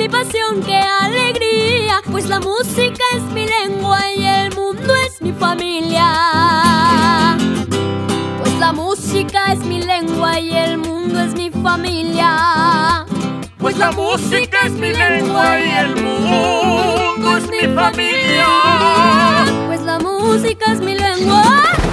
mi pasión, qué alegría, pues la música es mi lengua y el mundo es mi familia. Pues la música es mi lengua y el mundo es mi familia. Pues la música es mi lengua y el mundo es mi familia. Pues la música es mi lengua.